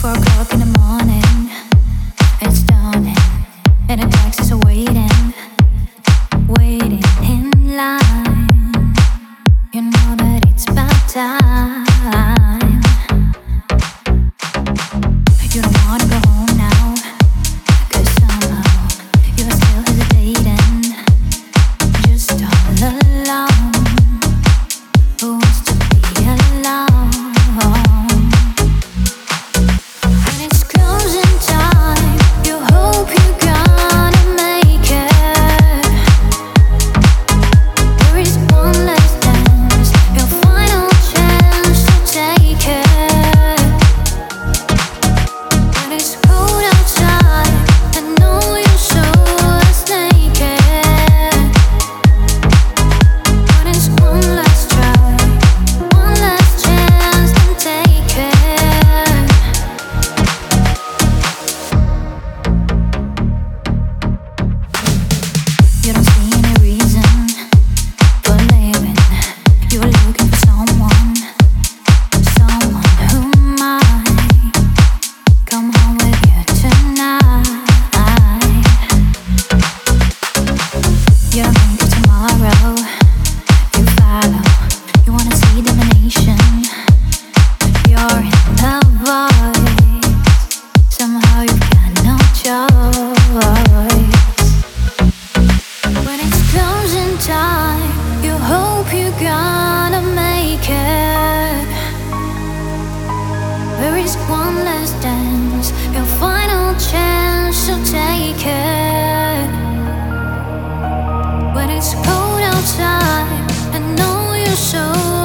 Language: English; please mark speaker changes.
Speaker 1: 4 o'clock in the morning, it's dawning, and the taxis are waiting, waiting in line. You know that it's about time. You don't wanna go home now, 'cause somehow you're still hesitating, just all alone. Who wants to be alone? When it's closing time, you hope you're gonna make it. There is one last dance, your final chance to take it. When it's cold outside, I know you're so naked. When it's one last try, one last chance to take it. You don't see any reason for leaving. You were looking for someone who might come home with you tonight. You don't think of tomorrow. You follow. You wanna see domination. You're in the void. Somehow you've got no choice. When it's closing time, you hope you're gonna make it. There is one last dance, your final chance to take it. When it's cold outside, I know you're so